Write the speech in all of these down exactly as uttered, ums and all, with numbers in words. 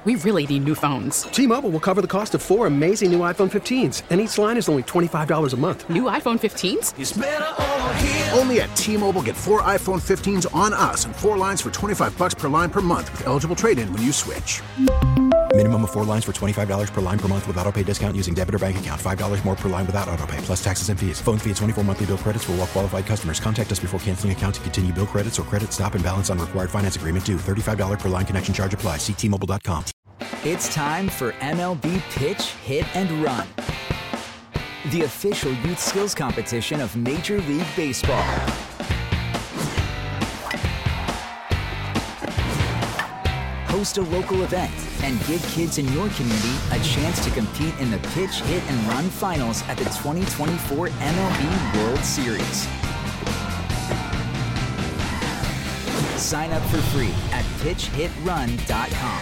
we really need new phones. T-Mobile will cover the cost of four amazing new iPhone fifteens, and each line is only twenty-five dollars a month. New iPhone fifteens? It's better over here. Only at T-Mobile, get four iPhone fifteens on us and four lines for twenty-five dollars per line per month with eligible trade-in when you switch. Minimum of four lines for twenty-five dollars per line per month with autopay discount using debit or bank account. five dollars more per line without autopay, plus taxes and fees. Phone fee at twenty-four monthly bill credits for well-qualified customers. Contact us before canceling account to continue bill credits or credit stop and balance on required finance agreement due. thirty-five dollars per line connection charge applies. See T Mobile dot com. It's time for M L B Pitch, Hit, and Run, the official youth skills competition of Major League Baseball. Host a local event and give kids in your community a chance to compete in the Pitch, Hit, and Run finals at the twenty twenty-four M L B World Series. Sign up for free at pitch hit run dot com.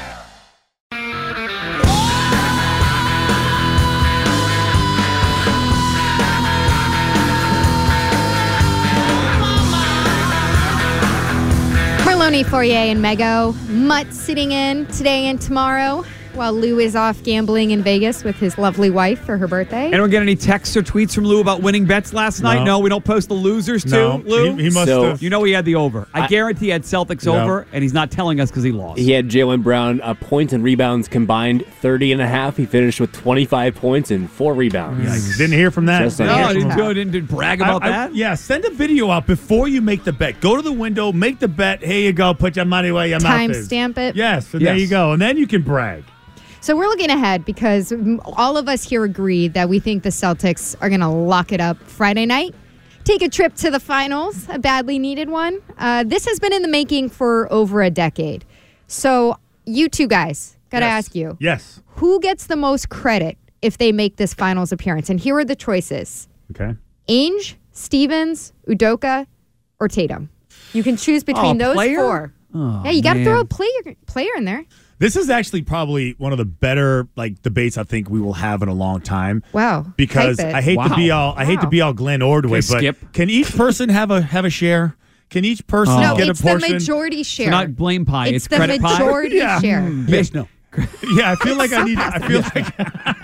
Marloni, Fourier, and Mego. Mutt sitting in today and tomorrow while Lou is off gambling in Vegas with his lovely wife for her birthday. Anyone get any texts or tweets from Lou about winning bets last night? No, no we don't post the losers, too, no, Lou? He, he must so, have. You know he had the over. I, I guarantee he had Celtics no. over, and he's not telling us because he lost. He had Jaylen Brown uh, points and rebounds combined thirty and a half. He finished with twenty-five points and four rebounds. Yeah, didn't hear from that. Just no, I didn't, do, didn't, didn't brag about I, I, that? Yeah, send a video out before you make the bet. Go to the window, make the bet. Here you go. Put your money where your mouth is. Timestamp it. Yes, and yes. there you go. And then you can brag. So we're looking ahead because all of us here agree that we think the Celtics are going to lock it up Friday night, take a trip to the finals, a badly needed one. Uh, this has been in the making for over a decade. So you two guys, got to yes. ask you. Yes. Who gets the most credit if they make this finals appearance? And here are the choices. Okay. Ainge, Stevens, Udoka, or Tatum. You can choose between oh, those player? four. Oh, yeah, you got to man. throw a player player in there. This is actually probably one of the better like debates I think we will have in a long time. Wow. Because Hype it. I hate Wow. to be all I Wow. hate to be all Glenn Ordway, Okay, but skip. can each person have a have a share? Can each person No, get it's a portion? the majority share. So not blame pie, it's, It's the credit pie. majority Yeah. share. Yes, no. Yeah, I feel like I need. I feel like.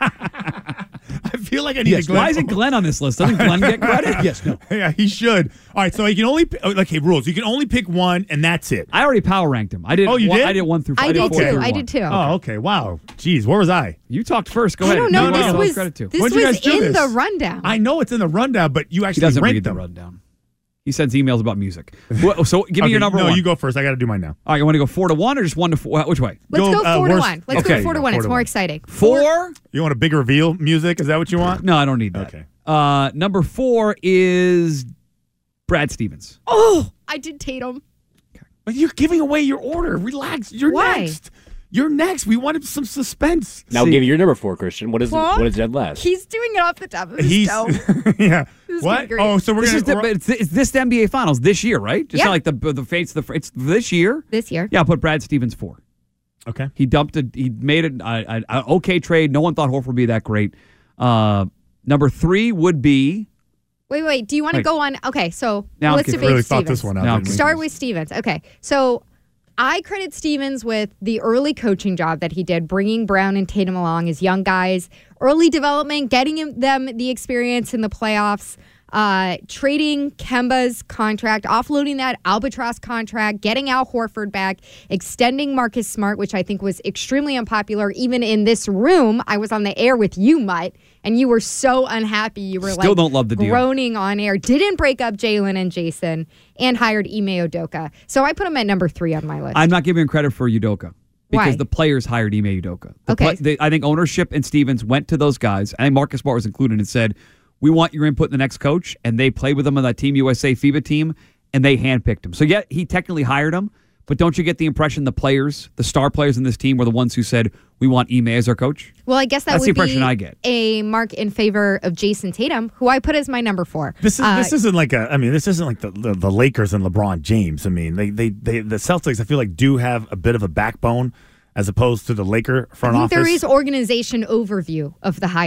I feel like I need Yes, to Glenn. why isn't Glenn on this list? Doesn't Glenn get credit? Yes, no. Yeah, he should. All right, so you can only pick, okay rules. You can only pick one, and that's it. I already power ranked him. I did. Oh, you one, did? I did one through. I, I did four too. through I one. did too. Oh, okay. Wow. Jeez, where was I? You talked first. Go I ahead. don't know. You This get was credit to. this When'd you was guys do in this? the rundown. I know it's in the rundown, but you He actually doesn't ranked read the them. rundown. He sends emails about music. Well, so give me Okay, your number no, one. you go first. I got to do mine now. All right, you want to go four to one or just one to four? Which way? Let's Go, go, uh, four to worst- one. Let's okay. go four to one. Four It's to more one. exciting. Four? You want a big reveal music? Is that what you want? No, I don't need that. Okay. Uh, number four is Brad Stevens. Oh, I did Tatum. But you're giving away your order. Relax. You're Why? next. You're next. We wanted some suspense. Now See- give your number four, Christian. What is What? what is dead last? He's doing it off the top of his He's dome. yeah. This is What? gonna be great. Oh, so we're This gonna. is the, we're- it's, it's this the N B A Finals this year, right? Just Yeah. not like the the fates. The it's this year. This year. Yeah, I'll put Brad Stevens four. okay. He dumped it. He made it an okay trade. No one thought Horford would be that great. Uh, number three would be. Wait, wait. Do you want to Wait. go on? Okay, so Now I'm let's confused. debate Really thought Stevens. this one out. No, I'm didn't we? Start with Stevens. Okay, so I credit Stevens with the early coaching job that he did, bringing Brown and Tatum along as young guys, early development, getting him, them the experience in the playoffs, uh, trading Kemba's contract, offloading that Albatross contract, getting Al Horford back, extending Marcus Smart, which I think was extremely unpopular even in this room. I was on the air with you, Mutt, and you were so unhappy. You were Still like don't love the deal. groaning on air. Didn't break up Jalen and Jason, and hired Ime Udoka. So I put him at number three on my list. I'm not giving him credit for Udoka because Why? the players hired Ime Udoka. The Okay. play- they, I think ownership and Stevens went to those guys. I think Marcus Smart was included and said, "We want your input in the next coach," and they played with him on that Team U S A FIBA team, and they handpicked him. So yeah, he technically hired him, but don't you get the impression the players, the star players in this team, were the ones who said, "We want Ime as our coach"? well, I guess that That's the would impression be I get. a mark in favor of Jason Tatum, who I put as my number four. This is Uh, this isn't like a. I mean, this isn't like the, the the Lakers and LeBron James. I mean, they they they the Celtics. I feel like do have a bit of a backbone as opposed to the Laker I front think office. there is organization overview of the hire.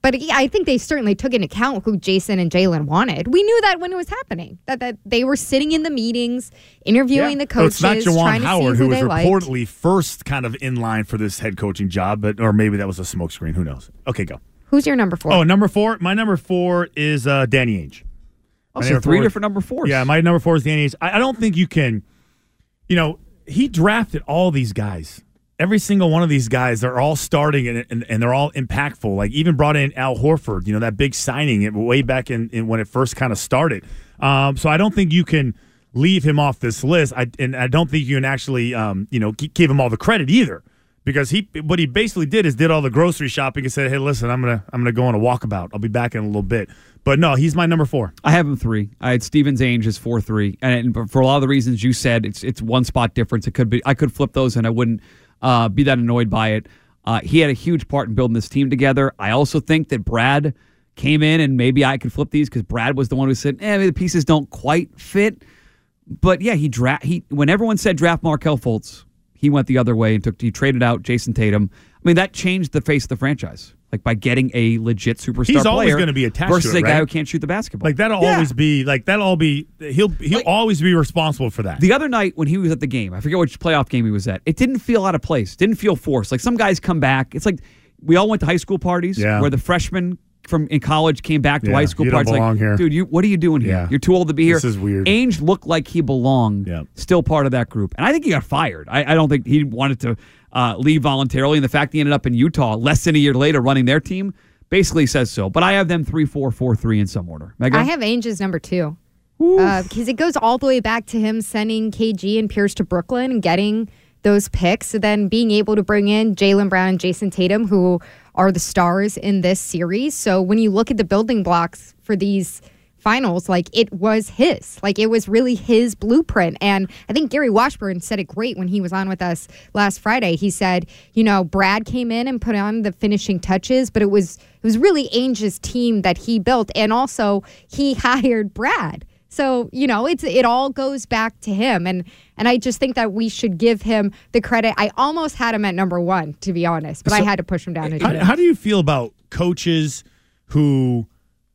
But yeah, I think they certainly took into account who Jason and Jalen wanted. We knew that when it was happening, that, that they were sitting in the meetings, interviewing Yeah. the coaches, So it's not trying Juwan to Howard see who who was they liked. reportedly first kind of in line for this head coaching job, but or maybe that was a smokescreen. Who knows? Okay, go. Who's your number four? Oh, number four. My number four is uh, Danny Ainge. Oh, My so number three four- different number fours. Yeah, my number four is Danny Ainge. I, I don't think you can, you know, he drafted all these guys. Every single one of these guys, they're all starting and, and, and they're all impactful. Like even brought in Al Horford, you know, that big signing way back in, in when it first kind of started. Um, so I don't think you can leave him off this list. I, and I don't think you can actually, um, you know, give him all the credit either. Because he, what he basically did is did all the grocery shopping and said, "Hey, listen, I'm gonna, I'm gonna go on a walkabout. I'll be back in a little bit." But no, he's my number four. I have him three. I had Stevens Ainge as four three, and for a lot of the reasons you said, it's it's one spot difference. It could be I could flip those, and I wouldn't uh, be that annoyed by it. Uh, he had a huge part in building this team together. I also think that Brad came in, and maybe I could flip these because Brad was the one who said, "Eh, maybe the pieces don't quite fit." But yeah, he dra- he when everyone said draft Markelle Fultz, he went the other way and took he traded out Jason Tatum. I mean, that changed the face of the franchise. Like by getting a legit superstar He's player always going to be attached versus to it, a guy right? who can't shoot the basketball. Like that'll Yeah. always be like that'll all be he'll he'll Like- always be responsible for that. The other night when he was at the game, I forget which playoff game he was at, it didn't feel out of place. Didn't feel forced. Like some guys come back. It's like we all went to high school parties Yeah. where the freshmen from in college came back to Yeah, high school you don't parties. belong Like, here. dude, you what are you doing here? Yeah. You're too old to be here. This is weird. Ainge looked like he belonged. Yeah. Still part of that group, and I think he got fired. I, I don't think he wanted to uh, leave voluntarily, and the fact he ended up in Utah less than a year later running their team basically says so. But I have them three, four, four, three in some order. Megan? I have Ainge's number two uh, because it goes all the way back to him sending K G and Pierce to Brooklyn and getting those picks, and then being able to bring in Jaylen Brown and Jason Tatum, who are the stars in this series. So when you look at the building blocks for these finals, like it was his, like it was really his blueprint. And I think Gary Washburn said it great when he was on with us last Friday. He said, you know, Brad came in and put on the finishing touches, but it was it was really Ainge's team that he built, and also he hired Brad. So, you know, it's it all goes back to him. And and I just think that we should give him the credit. I almost had him at number one, to be honest, but I So, had to push him down to two. How, how do you feel about coaches who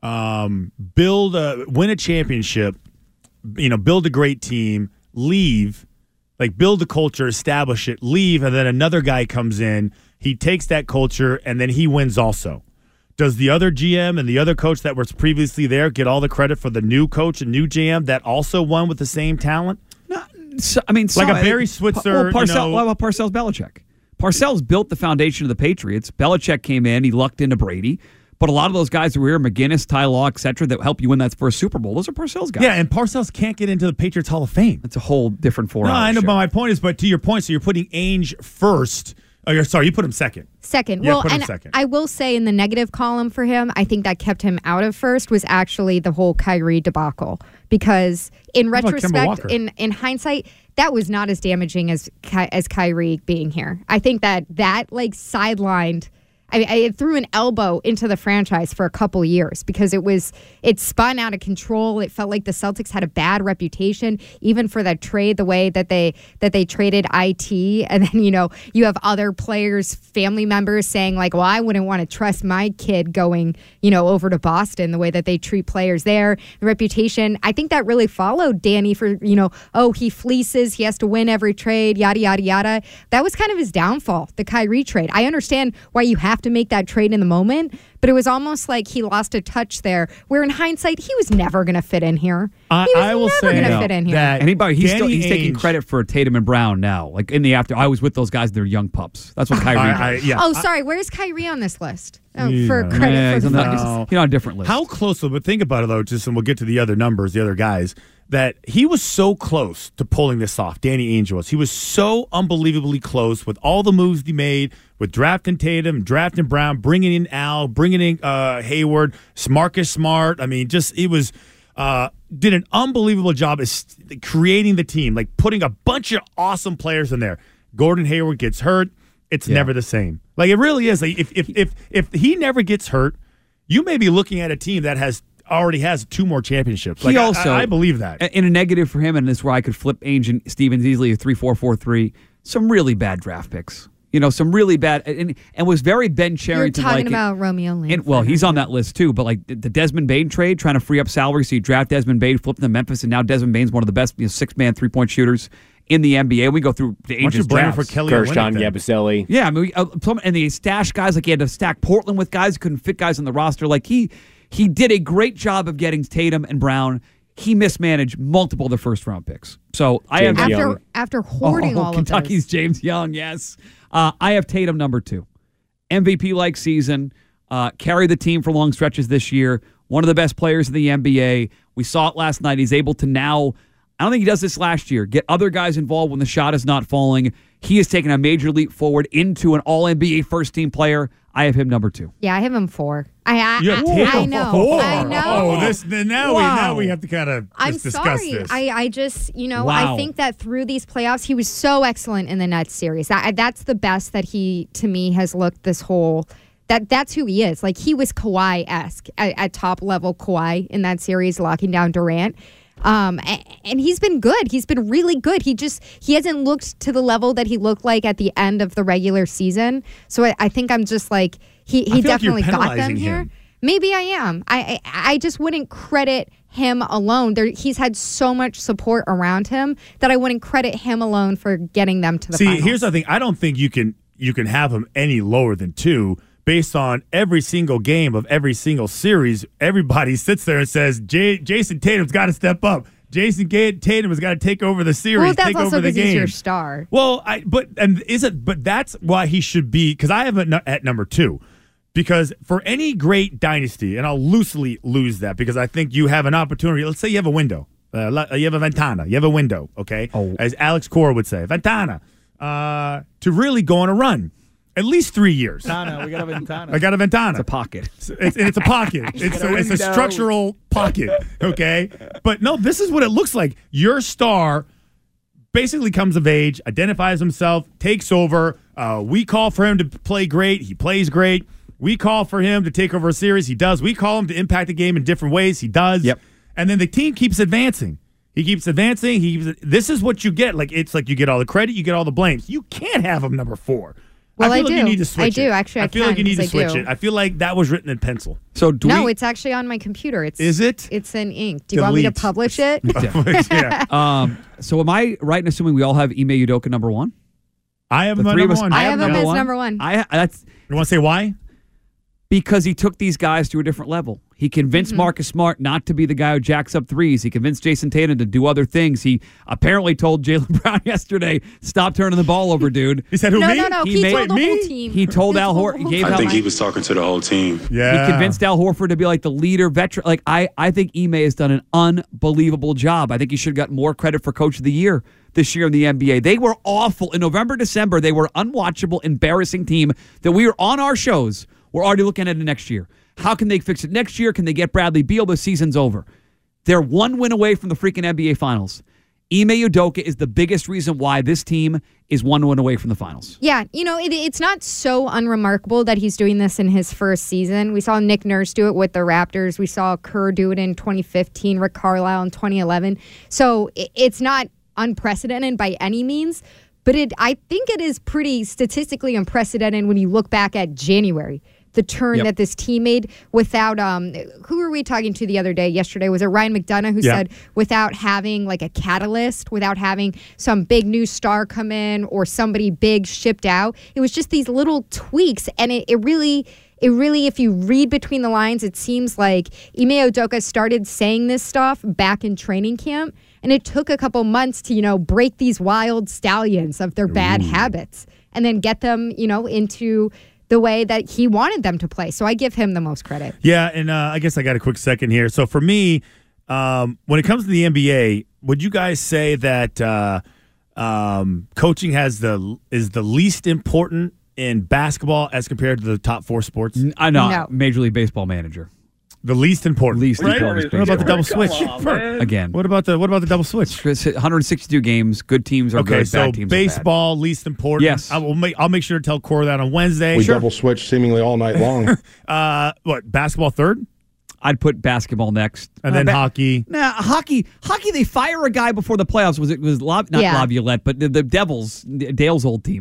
um, build a win a championship, you know, build a great team, leave, like build a culture, establish it, leave, and then another guy comes in, he takes that culture, and then he wins also? Does the other G M and the other coach that was previously there get all the credit for the new coach and new G M that also won with the same talent? So, I mean, Like so- a Barry Switzer, Well, you Parcell, know- what about Parcells Belichick? Parcells built the foundation of the Patriots. Belichick came in, he lucked into Brady. But a lot of those guys who were here, McGinnis, Ty Law, et cetera, that help you win that first Super Bowl, those are Parcells guys. Yeah, and Parcells can't get into the Patriots Hall of Fame. It's a whole different four No, hours. I know, but my point is, but to your point, so you're putting Ainge first. Oh, you're sorry, you put him second. Second. Yeah, well, put him and second. I will say in the negative column for him, I think that kept him out of first was actually the whole Kyrie debacle. Because in What about Kemba retrospect, Walker? in, in hindsight, that was not as damaging as Ky- as Kyrie being here. I think that that like sidelined. I, I threw an elbow into the franchise for a couple years because it was it spun out of control. It felt like the Celtics had a bad reputation, even for that trade, the way that they that they traded I T, and then you know you have other players, family members saying like, "Well, I wouldn't want to trust my kid going, you know, over to Boston." The way that they treat players there, the reputation. I think that really followed Danny for you know, oh, he fleeces, he has to win every trade, yada yada yada. That was kind of his downfall, the Kyrie trade. I understand why you have to make that trade in the moment, but it was almost like he lost a touch there, where in hindsight, he was never going to fit in here. I, he was I will never say going to no, fit in here. that Anybody, he's Danny still he's taking Ainge- credit for Tatum and Brown now. Like in the after, I was with those guys; they're young pups. That's what Kyrie. I, I, did. yeah. oh, sorry, where's Kyrie on this list? Oh, Yeah. for credit Yeah, for he's the on the- Bucks. No. he's on a different list. How close, but think about it though, just and we'll get to the other numbers, the other guys, that he was so close to pulling this off. Danny Ainge was. He was so unbelievably close with all the moves he made, with drafting Tatum, drafting Brown, bringing in Al, bringing in uh, Hayward, Marcus Smart. I mean, just it was uh, did an unbelievable job of creating the team, like putting a bunch of awesome players in there. Gordon Hayward gets hurt. It's Yeah. never the same. Like it really is. Like if if if if he never gets hurt, you may be looking at a team that has already has two more championships. Like he I- also, I, I believe that. In a negative for him, and this is where I could flip Ainge and Stevens easily a three four four three. Some really bad draft picks. You know, some really bad, and, and was very Ben Cherington. You're talking like about Romeo Lane. And, well, he's on that list too. But like the Desmond Bane trade, trying to free up salary, so you draft Desmond Bane, flip him to Memphis, and now Desmond Bane's one of the best you know, six-man three-point shooters in the N B A. We go through the ages drafts. For Kelly Gershon Yabusele. Yeah, I mean, we, uh, some, and they stash guys like he had to stack Portland with guys who couldn't fit guys on the roster. Like he he did a great job of getting Tatum and Brown. He mismanaged multiple of the first-round picks. So I have after Young. after hoarding oh, all Kentucky's of those. James Young. Yes, uh, I have Tatum number two, M V P-like season. Uh, carried the team for long stretches this year. One of the best players in the N B A. We saw it last night. He's able to now. I don't think he does this last year. Get other guys involved when the shot is not falling. He has taken a major leap forward into an All N B A first-team player. I have him number two. Yeah, I have him four. I I, You have I, Tatum I know. four. I know. Oh, this now we Wow. now we have to kind of I'm discuss sorry. this. I, I just, you know, Wow. I think that through these playoffs, he was so excellent in the Nets series. That, that's the best that he, to me, has looked this whole. That that's who he is. Like he was Kawhi-esque at, at top level Kawhi in that series, locking down Durant. Um, and, and he's been good. He's been really good. He just he hasn't looked to the level that he looked like at the end of the regular season. So I, I think I'm just like he he I feel like you're definitely got them penalizing here. him. Maybe I am. I, I I just wouldn't credit him alone. There, he's had so much support around him that I wouldn't credit him alone for getting them to the See, finals. here's the thing. I don't think you can you can have him any lower than two based on every single game of every single series. Everybody sits there and says, J- Jason Tatum's got to step up. Jason Ga- Tatum has got to take over the series, well, that's take also over the because he's game. your star. Well, I but and is it? But that's why he should be because I have it nu- at number two. Because for any great dynasty, and I'll loosely lose that because I think you have an opportunity. Let's say you have a window, uh, la- you have a ventana, you have a window. Okay, Oh. as Alex Cora would say, ventana, uh, to really go on a run, at least three years. Ventana, we got a ventana. I got a ventana. It's a pocket. It's, it's, it's a pocket. It's a, it's a structural pocket. Okay, but no, this is what it looks like. Your star basically comes of age, identifies himself, takes over. Uh, we call for him to play great. He plays great. We call for him to take over a series. He does. We call him to impact the game in different ways. He does. Yep. And then the team keeps advancing. He keeps advancing. He keeps, this is what you get. Like it's like you get all the credit, you get all the blames. You can't have him number four. Well, I feel I like do. you need to switch I do. it. Actually, I feel like can, you need to 'cause I switch do. it. I feel like that was written in pencil. So do No, we, it's actually on my computer. It's Is it? It's in ink. Do you want me to Delete. publish it? yeah. um, so am I right in assuming we all have Ime Udoka number one? I have The him at three of number us. one. I have him as number one. I that's You want to say why? because he took these guys to a different level. He convinced Mm-hmm. Marcus Smart not to be the guy who jacks up threes. He convinced Jason Tatum to do other things. He apparently told Jaylen Brown yesterday, "Stop turning the ball over, dude." He said who no, me? no, no. He He, made- told the me? whole team. He told Al told Hor- the whole gave team. Al- I think he was talking to the whole team. Yeah. He convinced Al Horford to be like the leader veteran. Like I, I think Ime has done an unbelievable job. I think he should have got more credit for Coach of the Year this year in the N B A. They were awful in November, December. They were an unwatchable, embarrassing team that we were on our shows. We're already looking at it next year. How can they fix it next year? Can they get Bradley Beal? The season's over. They're one win away from the freaking N B A Finals. Ime Udoka is the biggest reason why this team is one win away from the finals. Yeah, you know, it, it's not so unremarkable that he's doing this in his first season. We saw Nick Nurse do it with the Raptors. We saw Kerr do it in twenty fifteen, Rick Carlisle in twenty eleven. So it, it's not unprecedented by any means, but it I think it is pretty statistically unprecedented when you look back at January. The turn Yep. that this team made without um who were we talking to the other day yesterday was it Ryan McDonough who Yeah. said without having like a catalyst, without having some big new star come in or somebody big shipped out, it was just these little tweaks, and it, it really it really, if you read between the lines, it seems like Ime Udoka started saying this stuff back in training camp, and it took a couple months to, you know, break these wild stallions of their bad habits and then get them, you know, into the way that he wanted them to play. So I give him the most credit. Yeah, and uh, I guess I got a quick second here. So for me, um, when it comes to the N B A, would you guys say that uh, um, coaching has the is the least important in basketball as compared to the top four sports? I know, No. Major League Baseball manager. The least important. Least Right? important. What about the double Come switch? on, man. Again. What about the what about the double switch? one hundred sixty-two games. Good teams are Okay, good. so Bad teams are bad. baseball least important. Yes. I will make I'll make sure to tell Cora that on Wednesday. We Sure. double switch seemingly all night long. Uh, what basketball third, I'd put basketball next, and Uh, then ba- hockey. Nah, hockey. Hockey. They fire a guy before the playoffs. Was it was La, not Yeah. Laviolette, but the, the Devils, Dale's old team.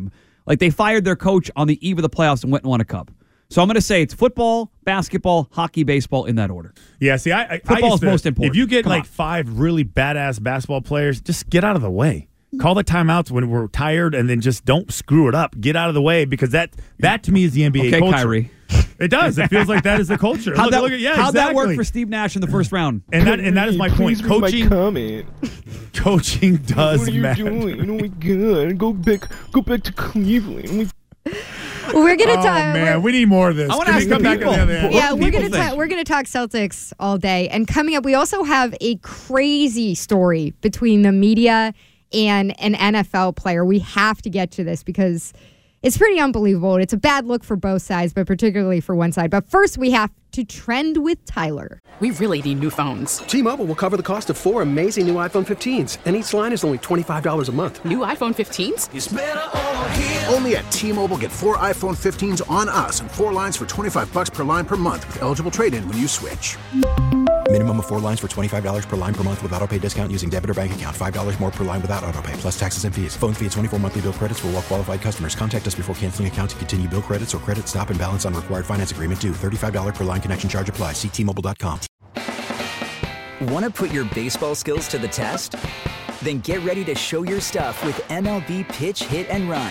Like they fired their coach on the eve of the playoffs and went and won a cup. So I'm going to say it's football, basketball, hockey, baseball in that order. Yeah, see, I, I football I is to, most important. If you get Come like on. five really badass basketball players, just get out of the way. Call the timeouts when we're tired, and then just don't screw it up. Get out of the way because that that to me is the N B A Okay, culture. Kyrie. It does. It feels like that is the culture. How'd Look, that, look at, yeah, how'd that exactly. work for Steve Nash in the first round? And that and that is my point. Please read my Coaching, comment. coaching does What are you matter. doing? Oh my god! Go back, go back to Cleveland. We We're gonna Oh talk. man, we need more of this. I wanna Can we ask come the back people. on the other end? Yeah, What do we're people gonna think? talk. We're gonna talk Celtics all day. And coming up, we also have a crazy story between the media and an N F L player. We have to get to this because it's pretty unbelievable. It's a bad look for both sides, but particularly for one side. But first, we have to trend with Tyler. We really need new phones. T-Mobile will cover the cost of four amazing new iPhone fifteens, and each line is only twenty-five dollars a month. New iPhone fifteens? Only at T-Mobile, get four iPhone fifteens on us and four lines for twenty-five bucks per line per month with eligible trade-in when you switch. Minimum of four lines for twenty-five dollars per line per month with autopay discount using debit or bank account. five dollars more per line without autopay, plus taxes and fees. Phone fee at twenty-four monthly bill credits for well-qualified customers. Contact us before canceling account to continue bill credits or credit stop and balance on required finance agreement due. thirty-five dollars per line connection charge applies. See T Mobile dot com. Want to put your baseball skills to the test? Then get ready to show your stuff with M L B Pitch, Hit, and Run.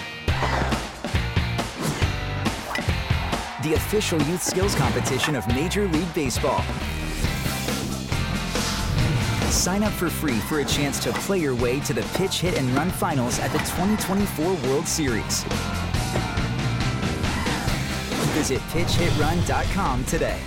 The official youth skills competition of Major League Baseball. Sign up for free for a chance to play your way to the Pitch, Hit, and Run finals at the twenty twenty-four World Series. Visit pitch hit run dot com today.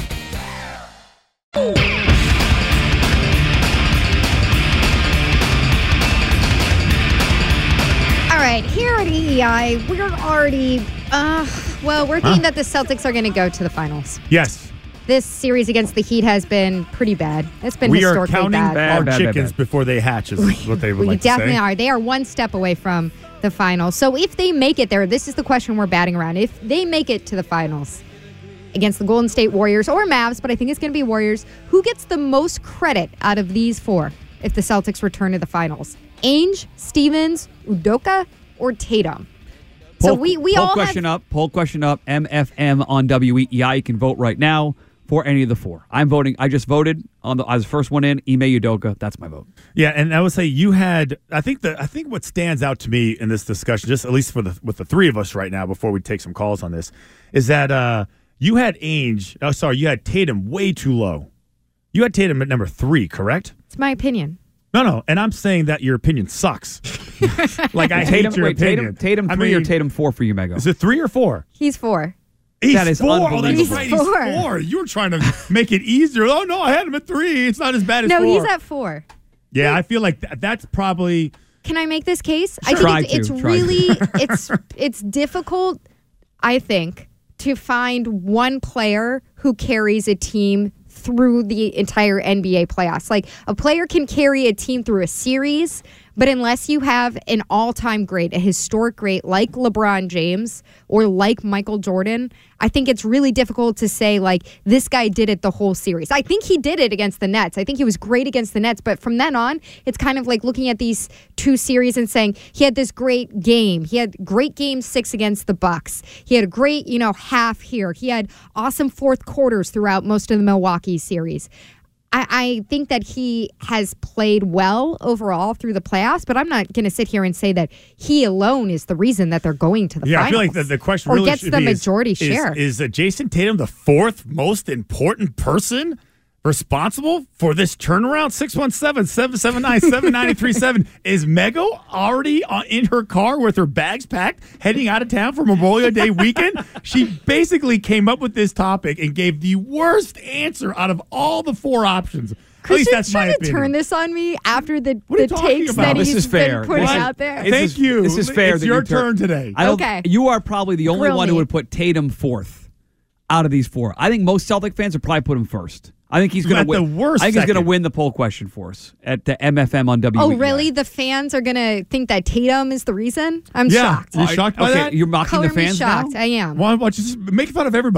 All right, here at E E I, we're already, uh, well, we're thinking Huh? that the Celtics are going to go to the finals. Yes, This series against the Heat has been pretty bad. It's been we are historically counting bad. Bad, our bad, bad, chickens bad. before they hatch. Is what they would We like definitely to say. are. They are one step away from the finals. So if they make it there, this is the question we're batting around. If they make it to the finals against the Golden State Warriors or Mavs, but I think it's going to be Warriors, who gets the most credit out of these four if the Celtics return to the finals? Ainge, Stevens, Udoka, or Tatum? So Poll- we, we poll all question have... up. Poll question up. M F M on W E E I. You can vote right now for any of the four. I'm voting. I just voted on the. I was the first one in. Ime Udoka. That's my vote. Yeah, and I would say you had. I think the. I think what stands out to me in this discussion, just at least for the with the three of us right now, before we take some calls on this, is that uh, you had Ainge. Oh, sorry, you had Tatum way too low. You had Tatum at number three, correct? It's my opinion. No, no, and I'm saying that your opinion sucks. Like I Tatum, hate your wait, opinion. Tatum, Tatum I three or mean, Tatum four for you, Mego? Is it three or four? He's four. He's That is four. Oh, that's unbelievable. right. He's He's four. four. You were trying to make it easier. Oh no, I had him at three. It's not as bad as No, four. he's at four. Yeah, I feel like th- that's probably. Can I make this case? I Sure. think Try it's, to, it's try to. really it's it's difficult, I think, to find one player who carries a team through the entire N B A playoffs. Like a player can carry a team through a series, but unless you have an all-time great, a historic great like LeBron James or like Michael Jordan, I think it's really difficult to say like this guy did it the whole series. I think he did it against the Nets. I think he was great against the Nets, but from then on, it's kind of like looking at these two series and saying he had this great game. He had great game six against the Bucks. He had a great, you know, half here. He had awesome fourth quarters throughout most of the Milwaukee series. I, I think that he has played well overall through the playoffs, but I'm not going to sit here and say that he alone is the reason that they're going to the Yeah, finals. I feel like the, the question or really gets should the be is- majority is, share. Is, uh, Jason Tatum the fourth most important person responsible for this turnaround? six one seven, seven seven nine, seven nine three seven. Is Mego already on, in her car with her bags packed, heading out of town for Memorial Day weekend? She basically came up with this topic and gave the worst answer out of all the four options. At least Christian's that's my trying to opinion. turn this on me after the, What are the you talking takes about? that This he's is fair. been putting This is- out there. This Thank is- you. This is fair. It's that your you tur- turn today. I don't, Okay. You are probably the only Grill one me. who would put Tatum fourth out of these four. I think most Celtic fans would probably put him first. I think he's going At to win. the worst I think he's going second. to win the poll question for us at the M F M on W E E I. Oh, really? The fans are going to think that Tatum is the reason? I'm Yeah. shocked. You're shocked by okay, that? You're mocking Color the me fans shocked. now? I am. Why don't you just make fun of everybody?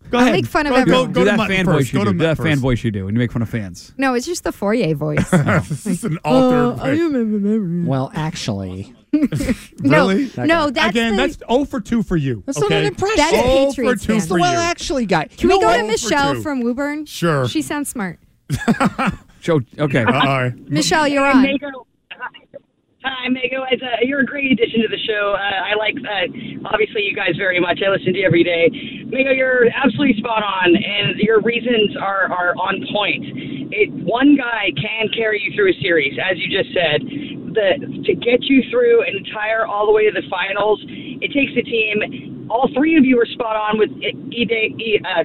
Go I ahead. make fun of go, everyone. Go, Do go to that Mutt fan first. voice you Go do. to Do that Mutt fan first. voice you do when you make fun of fans. No, it's just the foyer voice. This is an alter. Uh, I am Well, actually, really? No, no, that's Again, the, that's zero for two for you. That's okay? not an impression. That's zero Patriots for two fan. for well, you. actually, guy. Can you we know go what? to Michelle two. from Woburn? Sure. She sounds smart. Joe, okay. Uh, all right. Michelle, you're Hey, on. Mego. Hi, Mego. It's, uh, you're a great addition to the show. Uh, I like, uh, obviously, you guys very much. I listen to you every day. Mego, you're absolutely spot on, and your reasons are, are on point. It, one guy can carry you through a series, as you just said. The, to get you through an entire, all the way to the finals, it takes a team. All three of you are spot on with Ide, uh,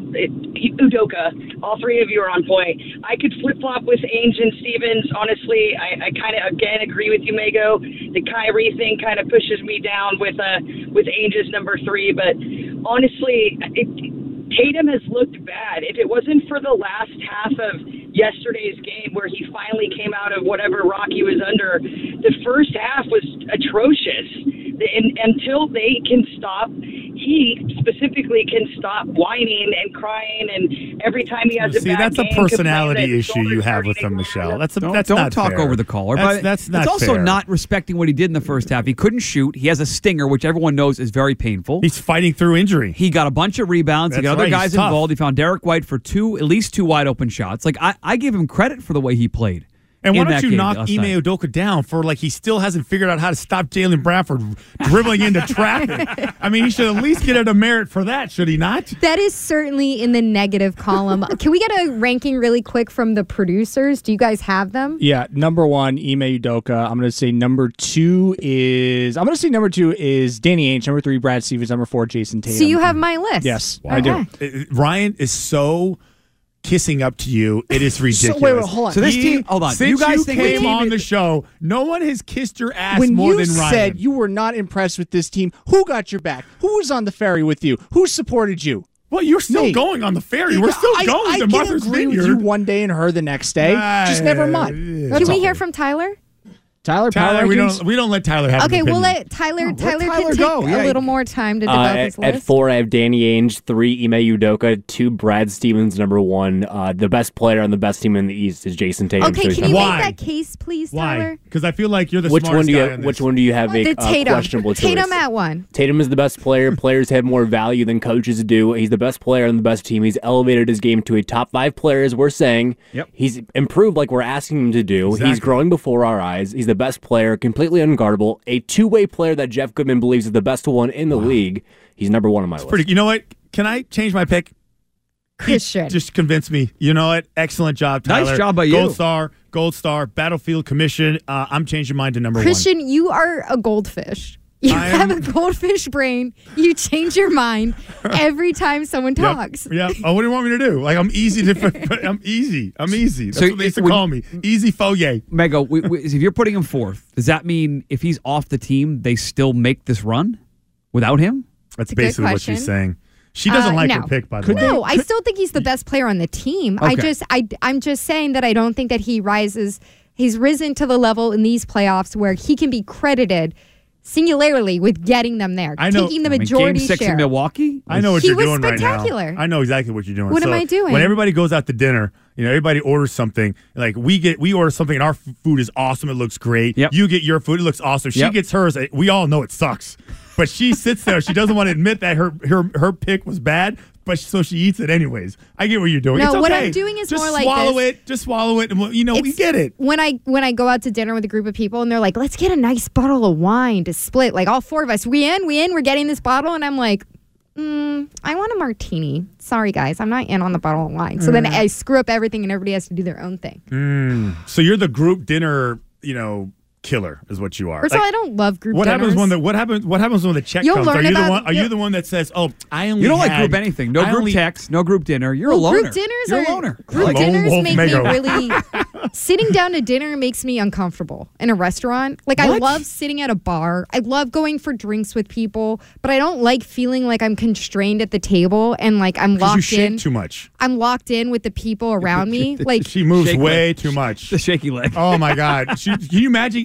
Udoka. All three of you are on point. I could flip-flop with Ainge and Stevens. Honestly, I, I kind of, again, agree with you, Mego. The Kyrie thing kind of pushes me down with uh, with Ainge's number three. But honestly, it, Tatum has looked bad. If it wasn't for the last half of yesterday's game where he finally came out of whatever rock he was under, the first half was atrocious. And until they can stop, he specifically can stop whining and crying, and every time he has a See, bad that's a game, personality complain that issue you shoulders have hurting with him, and Michelle. That's a, Don't, that's don't not talk fair. over the caller. That's, but that's not It's also fair. not respecting what he did in the first half. He couldn't shoot. He has a stinger, which everyone knows is very painful. He's fighting through injury. He got a bunch of rebounds. That's he got other right. guys He's tough. involved. He found Derek White for two, at least two wide open shots. Like I, I give him credit for the way he played. And why in don't that you game knock last Ime night. Udoka down for like he still hasn't figured out how to stop Jalen Brown from dribbling into traffic? I mean, he should at least get a demerit for that, should he not? That is certainly in the negative column. Can we get a ranking really quick from the producers? Do you guys have them? Yeah, number one, Ime Udoka. I'm going to say number two is I'm going to say number two is Danny Ainge. Number three, Brad Stevens. Number four, Jason Tatum. So you have my list. Yes, Okay. I do. Uh, Ryan is so kissing up to you. It is ridiculous. wait, wait, hold on. So this He- team, hold on. Since you guys you think came the team on is- the show, no one has kissed your ass When more you than Ryan. said you were not impressed with this team, who got your back? Who was on the ferry with you? Who supported you? Well, you're still Me. going on the ferry. We're still I, going I to can Martha's agree Vineyard. with you one day and her the next day. Ah, Just never yeah, mind. yeah. That's Can we all. hear from Tyler? Tyler? Tyler, Power we rankings? don't we don't let Tyler have Okay, an we'll opinion. let Tyler. let Tyler, Tyler can take go. a Yeah. little more time to Uh, develop at, his at list. four, I have Danny Ainge. Three, Ime Udoka. Two, Brad Stevens. Number one, uh, the best player on the best team in the East is Jason Tatum. Okay, So he's can you number Why? make that case, please, Why? Tyler? Because I feel like you're the Which smartest one do you guy have, on which this. one do you have a The uh, Tatum. questionable choice? Tatum at one. Tatum is the best player. Players have more value than coaches do. He's the best player on the best team. He's elevated his game to a top five player, as we're saying. Yep. He's improved like we're asking him to do. Exactly. He's growing before our eyes. He's the best player, completely unguardable. A two-way player that Jeff Goodman believes is the best one in the league. He's number one on my list. Pretty. You know what? Can I change my pick? Christian. Just convince me. You know what? Excellent job, Tyler. Nice job by you. Gold Star, Gold Star, Battlefield Commission. Uh, I'm changing mine to number Christian, you are a goldfish. You I have am- a goldfish brain. You change your mind every time someone one. talks. Yep. Yep. Oh, what do you want me to do? Like I'm easy to. I'm easy. I'm easy. That's So what they used to when- call me. Easy Foyer. Mego, we, we, if you're putting him fourth, does that mean if he's off the team, they still make this run without him? That's a good basically what question. she's saying. She doesn't Uh, like no. her pick, by the Could way. No, I still think he's the best player on the team. I Okay. just, I, I'm just saying that I don't think that he rises. He's risen to the level in these playoffs where he can be credited singularly with getting them there, I know- taking the I mean, majority game six share. in Milwaukee? I know what He you're was doing right now. spectacular. I know exactly what you're doing. What am So I doing? When everybody goes out to dinner, you know, everybody orders something. Like we get, we order something, and our f- food is awesome. It looks great. Yep. You get your food, it looks awesome. She Yep. gets hers. We all know it sucks, but she sits there. She doesn't want to admit that her her her pick was bad. But so she eats it anyways. I get what you're doing. No, it's okay. what I'm doing is just more like swallow this. it. Just swallow it, and we'll- you know we It's- get it. When I when I go out to dinner with a group of people and they're like, let's get a nice bottle of wine to split. Like all four of us, we in, we in, we're getting this bottle, and I'm like, mm, I want a martini. Sorry guys, I'm not in on the bottle of wine. So then I screw up everything, and everybody has to do their own thing. Mm. So you're the group dinner, you know, killer is what you are. First Like, of all, I don't love group What dinners. happens when the what happens? What happens when the check You'll comes? Are learn you the about- one? Are you you'll- the one that says, "Oh, I only"? You don't like had- group anything. No I group only- text, no group dinner. You're a Well, loner. group dinners You're are a loner. group Lone dinners wolf make Mego. me really sitting down to dinner makes me uncomfortable in a restaurant. Like I What? love sitting at a bar. I love going for drinks with people, but I don't like feeling like I'm constrained at the table and like I'm 'Cause you locked shake in. too much. I'm locked in with the people around me. Like She moves Shake way leg. too much. The shaky leg. Oh my God! She, can you imagine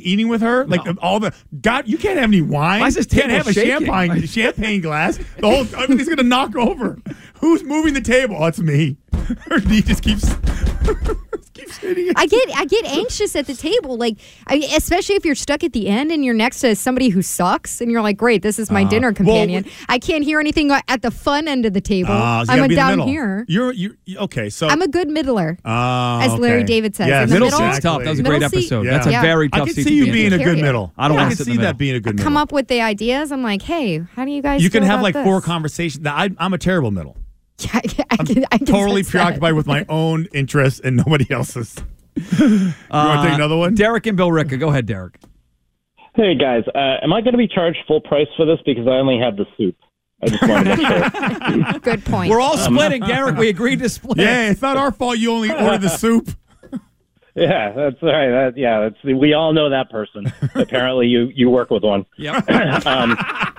eating with her? Like all the God, you can't have any wine. Why is this You can't table have a shaking? champagne champagne glass. The whole everything's gonna knock over. Who's moving the table? Oh, it's me. Her knee just keeps keeps hitting it. I get I get anxious at the table, like I, especially if you're stuck at the end and you're next to somebody who sucks, and you're like, "Great, this is my Uh, dinner companion." well, I can't hear anything at the fun end of the table. Uh, so you I'm gotta a be in the down middle. here. You're you okay? So I'm a good middler, Oh, as Larry okay. David says. Yes, In the middle middle, seat's tough. That was a great middle seat- episode. Yeah. That's a Yeah. very I tough can seat see to you be in. being a Carry good it. middle. I don't I want can to sit see in the that middle. being a good middle. come up with the ideas. I'm like, "Hey, how do you guys?" You can feel have about like this? four conversations. I, I'm a terrible middle. Yeah, I, I can, I can Totally sense that. preoccupied with my own interests and nobody else's. You want to take another one? Derek and Bill Ricka. Go ahead, Derek. Hey guys, uh, am I going to be charged full price for this because I only have the soup? I just wanted to make sure. Good point. We're all splitting, Derek. We agreed to split. Yeah, it's not our fault you only ordered the soup. Yeah, that's all right. That, yeah, that's we all know that person. Apparently, you you work with one. Yep. um,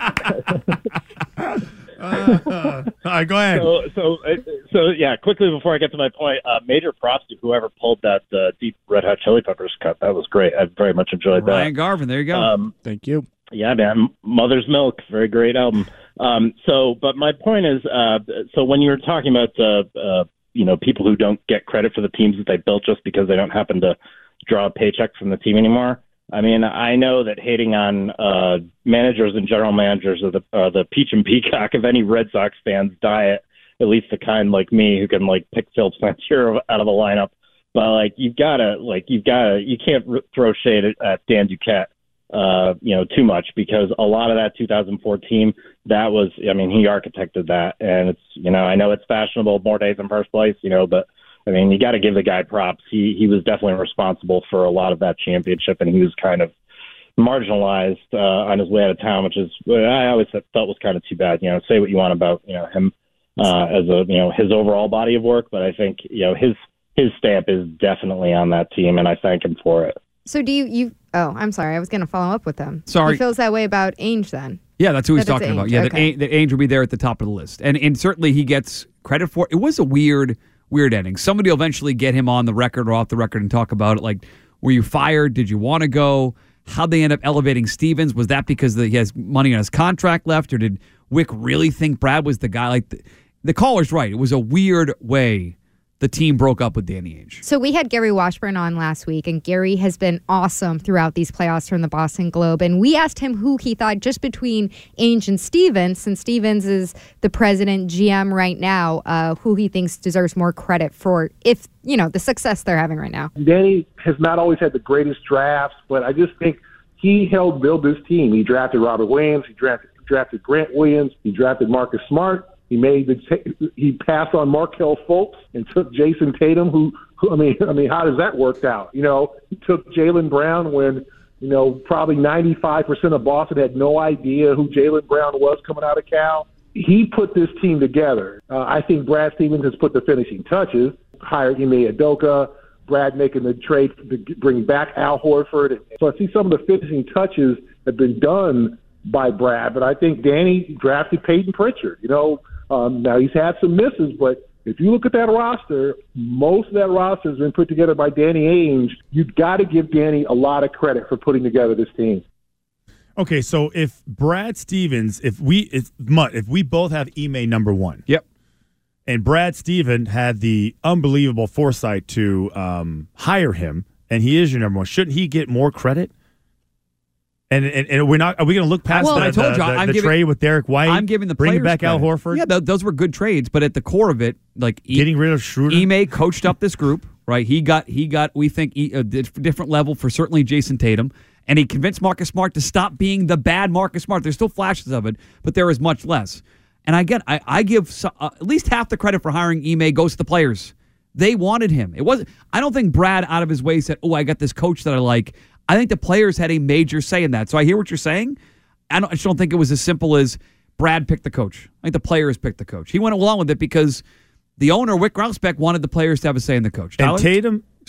Uh, uh, all right, go ahead. So, so, uh, so, yeah. Quickly before I get to my point, uh, major props to whoever pulled that uh, deep Red Hot Chili Peppers cut. That was great. I very much enjoyed that. Ryan Garvin. There you go. Um, Thank you. Yeah, man. Mother's Milk, very great album. Um, so, but my point is, uh, so when you were talking about, uh, uh, you know, people who don't get credit for the teams that they built just because they don't happen to draw a paycheck from the team anymore. I mean, I know that hating on uh, managers and general managers are the uh, the peach and peacock of any Red Sox fan's diet, at least the kind like me who can like pick Phil Spencer out of the lineup. But like, you've got to like, you've got to, you can't r- throw shade at, at Dan Duquette, uh, you know, too much, because a lot of that two thousand four team, that was, I mean, he architected that, and it's, you know, I know it's fashionable more days in first place, you know, but I mean, you got to give the guy props. He he was definitely responsible for a lot of that championship, and he was kind of marginalized uh, on his way out of town, which is I always felt was kind of too bad. You know, say what you want about you know him uh, as a you know his overall body of work, but I think you know his his stamp is definitely on that team, and I thank him for it. So do you? You? Oh, I'm sorry. I was going to follow up with them. Sorry. He feels that way about Ainge then. Yeah, that's who he's That it's talking about. Ainge, Yeah, okay. that, Ainge, that Ainge will be there at the top of the list, and and certainly he gets credit for it. It was a weird, weird ending. Somebody will eventually get him on the record or off the record and talk about it. Like, were you fired? Did you want to go? How'd they end up elevating Stevens? Was that because the, he has money on his contract left, or did Wick really think Brad was the guy? Like, the, the caller's right. It was a weird way the team broke up with Danny Ainge. So we had Gary Washburn on last week, and Gary has been awesome throughout these playoffs from the Boston Globe. And we asked him who he thought, just between Ainge and Stevens, since Stevens is the president, G M right now, uh, who he thinks deserves more credit for, if you know, the success they're having right now. Danny has not always had the greatest drafts, but I just think he helped build this team. He drafted Robert Williams. He drafted, drafted Grant Williams. He drafted Marcus Smart. He made the t- he passed on Markelle Fultz and took Jason Tatum. Who, who I mean, I mean, how does that work out? You know, he took Jaylen Brown when you know probably ninety-five percent of Boston had no idea who Jaylen Brown was coming out of Cal. He put this team together. Uh, I think Brad Stevens has put the finishing touches. Hired Ime Udoka. Brad making the trade to bring back Al Horford. So I see some of the finishing touches have been done by Brad, but I think Danny drafted Peyton Pritchard. You know. Um, now, he's had some misses, but if you look at that roster, most of that roster has been put together by Danny Ainge. You've got to give Danny a lot of credit for putting together this team. Okay, so if Brad Stevens, if we, if Mutt, if we both have Ime number one, yep, and Brad Stevens had the unbelievable foresight to um, hire him, and he is your number one, shouldn't he get more credit? And, and and we're not. Are we going to look past well, the, I told the, you, the, I'm the giving, trade with Derek White? I'm giving the bringing players back Al credit. Horford. Yeah, th- those were good trades, but at the core of it, like getting rid of Schroeder. Ime coached up this group, right? He got he got we think a different level for certainly Jason Tatum, and he convinced Marcus Smart to stop being the bad Marcus Smart. There's still flashes of it, but there is much less. And I get I, I give so, uh, at least half the credit for hiring Ime goes to the players. They wanted him. It wasn't. I don't think Brad out of his way said, "Oh, I got this coach that I like." I think the players had a major say in that. So I hear what you're saying. I, don't, I just don't think it was as simple as Brad picked the coach. I think the players picked the coach. He went along with it because the owner, Wick Grousbeck, wanted the players to have a say in the coach. Tyler? And Tatum,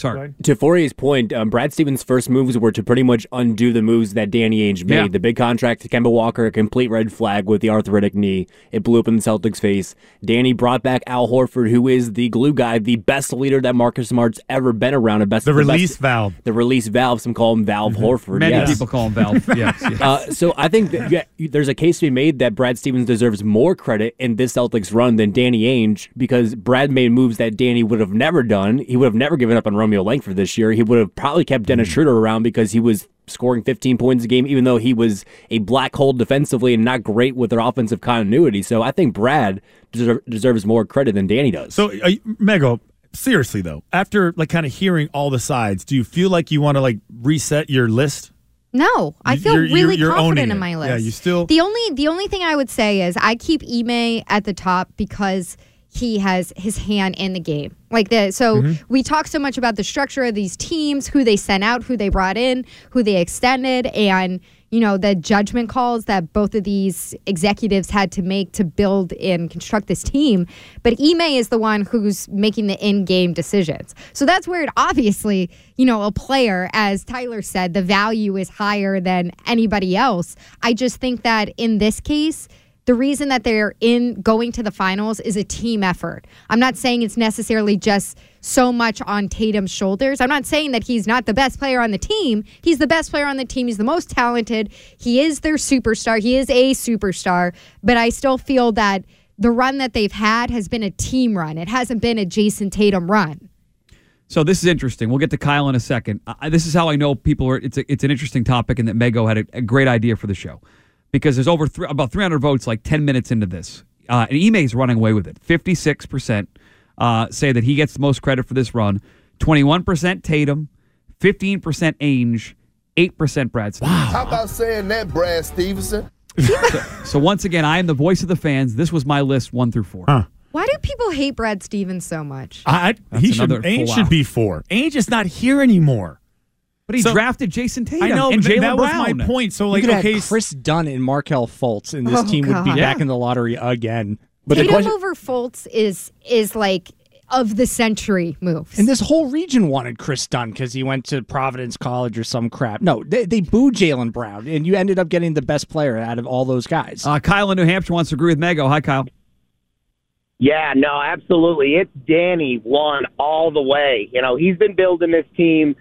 Sorry. To Fourier's point, um, Brad Stevens' first moves were to pretty much undo the moves that Danny Ainge made. Yeah. The big contract to Kemba Walker, a complete red flag with the arthritic knee. It blew up in the Celtics' face. Danny brought back Al Horford, who is the glue guy, the best leader that Marcus Smart's ever been around. A best, The the release best, valve. The release valve. Some call him Valve Horford. Many yes. people call him Valve. yes. yes. Uh, so I think that, yeah, there's a case to be made that Brad Stevens deserves more credit in this Celtics run than Danny Ainge, because Brad made moves that Danny would have never done. He would have never given up on Romeo Langford this year. He would have probably kept Dennis Schroeder around because he was scoring fifteen points a game, even though he was a black hole defensively and not great with their offensive continuity. So I think Brad deserve, deserves more credit than Danny does. So, uh, Mego, seriously though, after like kind of hearing all the sides, do you feel like you want to like reset your list? No, I feel You're- you're- really you're owning confident in it. my list. Yeah, you still- The only the only thing I would say is I keep Ime at the top because he has his hand in the game. Like the so Mm-hmm. we talk so much about the structure of these teams, who they sent out, who they brought in, who they extended, and you know the judgment calls that both of these executives had to make to build and construct this team. But Ime is the one who's making the in-game decisions. So that's where it obviously, you know, a player, as Tyler said, the value is higher than anybody else. I just think that in this case, the reason that they're in going to the finals is a team effort. I'm not saying it's necessarily just so much on Tatum's shoulders. I'm not saying that he's not the best player on the team. He's the best player on the team. He's the most talented. He is their superstar. He is a superstar. But I still feel that the run that they've had has been a team run. It hasn't been a Jason Tatum run. So this is interesting. We'll get to Kyle in a second. Uh, this is how I know people are. It's a, it's an interesting topic, and that Mego had a, a great idea for the show. Because there's over th- about three hundred votes like ten minutes into this. Uh, and Ime's running away with it. fifty-six percent uh, say that he gets the most credit for this run. twenty-one percent Tatum, fifteen percent Ainge, eight percent Brad Stevens. Wow. How about saying that, Brad Stevenson? so, so once again, I am the voice of the fans. This was my list one through four. Huh. Why do people hate Brad Stevens so much? I, That's he should, another Ainge full should hour. be four. Ainge is not here anymore. But he So- drafted Jason Tatum I know, and but Jaylen that Brown. was my point. So, You like, could okay, have Chris Dunn and Markelle Fultz, and this Oh, team would be God. back Yeah. in the lottery again. but the Tatum question, over Fultz is is like of the century moves. And this whole region wanted Chris Dunn because he went to Providence College or some crap. No, they, they booed Jaylen Brown, and you ended up getting the best player out of all those guys. Uh, Kyle in New Hampshire wants to agree with Mego. Hi, Kyle. Yeah, no, absolutely. It's Danny one all the way. You know, he's been building this team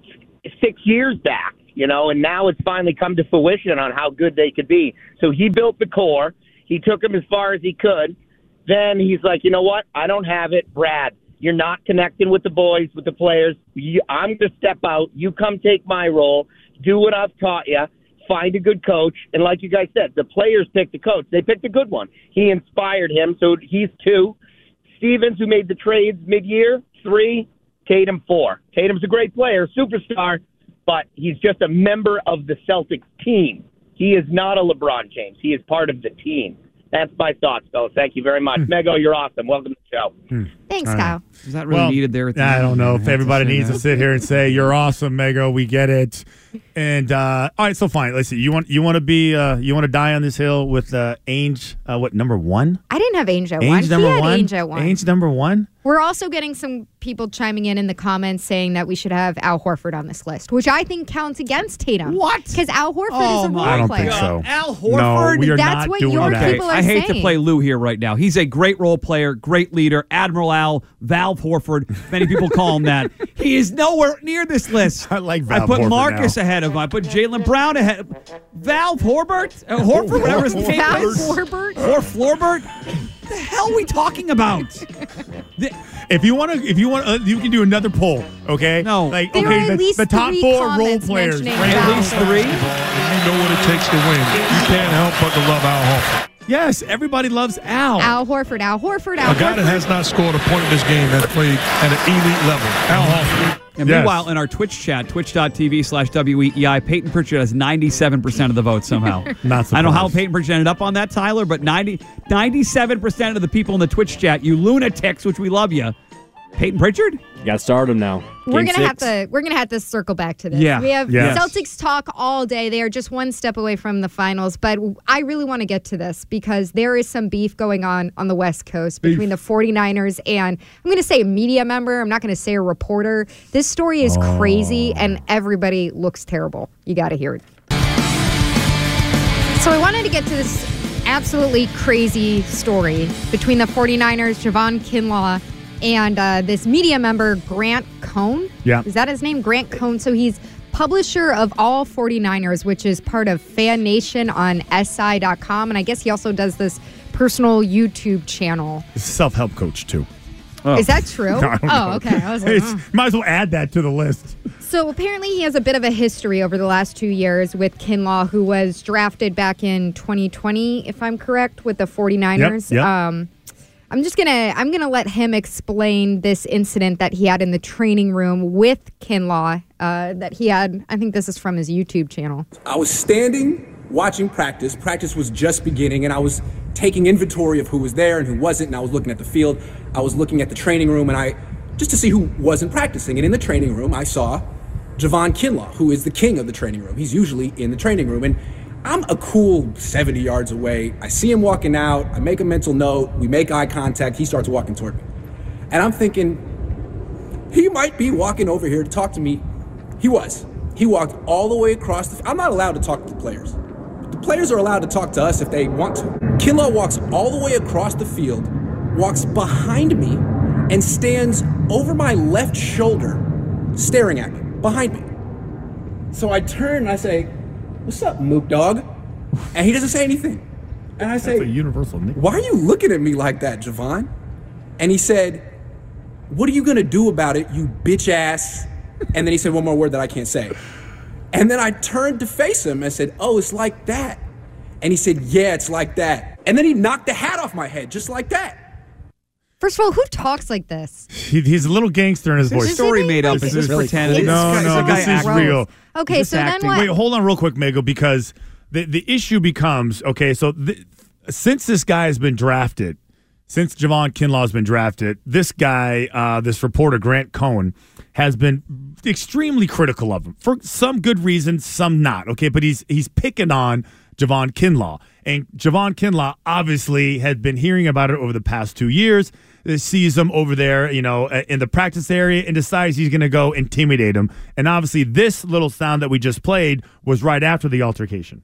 six years back, you know, and now it's finally come to fruition on how good they could be. So he built the core. He took them as far as he could. Then he's like, you know what? I don't have it. Brad, you're not connecting with the boys, with the players. You, I'm going to step out. You come take my role. Do what I've taught you. Find a good coach. And like you guys said, the players picked the coach. They picked a good one. He inspired him, so he's two. Stevens, who made the trades mid-year, three. Tatum, four. Tatum's a great player, superstar, but he's just a member of the Celtics team. He is not a LeBron James. He is part of the team. That's my thoughts, fellas. Thank you very much. Mego, you're awesome. Welcome to the show. Thanks, All right. Kyle. Is that really Well, needed there? At the I end? don't know I if have to everybody say needs that. to sit here and say you're awesome, Mego. We get it. And uh, all right, so fine. Let's see. You want you want to be uh, you want to die on this hill with uh, Ainge? Uh, what number one? I didn't have Ainge at one. Ainge number he had one. Ainge at one. Ainge number one. We're also getting some people chiming in in the comments saying that we should have Al Horford on this list, which I think counts against Tatum. What? Because Al Horford Oh, is a role my I don't player. think so. Al No, Horford? we are That's not what doing your that. people are I hate to saying. play Lou here right now. He's a great role player, great leader, Admiral Al, Valve Horford. Many people call him that. He is nowhere near this list. I like I Valve put Horford Marcus now. ahead of him. I put Jaylen Brown ahead. Valve Horbert? Uh, Horford, whatever his name Val is. Horbert? Or Florbert? What the hell are we talking about? The- If you want to, if you want, uh, you can do another poll. Okay. No. Like There okay, are at the, least the top three four role comments players. mentioning right? At Val. least three? You know what it takes to win. You can't help but to love Al Horford. Yes, everybody loves Al. Al Horford, Al Horford, Al A guy Horford. that has not scored a point in this game has played at an elite level. Al Horford. And Yes. meanwhile, in our Twitch chat, twitch.tv slash W E E I, Peyton Pritchard has ninety-seven percent of the vote somehow. Not I don't know how surprised. Peyton Pritchard ended up on that, Tyler, but ninety, ninety-seven percent of the people in the Twitch chat, you lunatics, which we love you, Peyton Pritchard? You got to start him now. We're Game gonna have six. to we're gonna have to circle back to this. Yeah. We have Yes. Celtics talk all day. They are just one step away from the finals, but I really want to get to this because there is some beef going on on the West Coast between the 49ers and I'm going to say a media member. I'm not going to say a reporter. This story is Oh. crazy and everybody looks terrible. You got to hear it. So I wanted to get to this absolutely crazy story between the 49ers, Javon Kinlaw, and uh, this media member, Grant Cohn. Yeah. Is that his name? Grant Cohn. So he's publisher of All 49ers, which is part of Fan Nation on S I dot com. And I guess he also does this personal YouTube channel. He's a self-help coach, too. Is that true? No, I don't oh, know. okay. I was like, It's- oh. Might as well add that to the list. So apparently he has a bit of a history over the last two years with Kinlaw, who was drafted back in twenty twenty, if I'm correct, with the 49ers. Yep, yep. Um, I'm just gonna I'm gonna let him explain this incident that he had in the training room with Kinlaw. Uh, that he had. I think this is from his YouTube channel. I was standing watching practice. Practice was just beginning, and I was taking inventory of who was there and who wasn't, and I was looking at the field. I was looking at the training room, and I just to see who wasn't practicing. And in the training room, I saw Javon Kinlaw, who is the king of the training room. He's usually in the training room, and I'm a cool seventy yards away. I see him walking out. I make a mental note. We make eye contact. He starts walking toward me. And I'm thinking, he might be walking over here to talk to me. He was. He walked all the way across the... I'm not allowed to talk to the players. The players are allowed to talk to us if they want to. Kinlaw walks all the way across the field, walks behind me, and stands over my left shoulder, staring at me, behind me. So I turn and I say, "What's up, Mook Dog?" And he doesn't say anything. And I say, That's a universal nickname. "Why are you looking at me like that, Javon?" And he said, "What are you gonna do about it, you bitch ass?" And then he said one more word that I can't say. And then I turned to face him and said, "Oh, it's like that." And he said, "Yeah, it's like that." And then he knocked the hat off my head, just like that. First of all, who talks like this? He, he's a little gangster in his This voice. story made up. This is pretending. No, no, this is real. Okay, so then what? Wait, hold on real quick, Mego, because the, the issue becomes, okay, so th- since this guy has been drafted, since Javon Kinlaw has been drafted, this guy, uh, this reporter, Grant Cohn, has been extremely critical of him for some good reasons, some not, okay? But he's he's picking on Javon Kinlaw. And Javon Kinlaw obviously had been hearing about it over the past two years, sees him over there, you know, in the practice area and decides he's going to go intimidate him. And obviously this little sound that we just played was right after the altercation.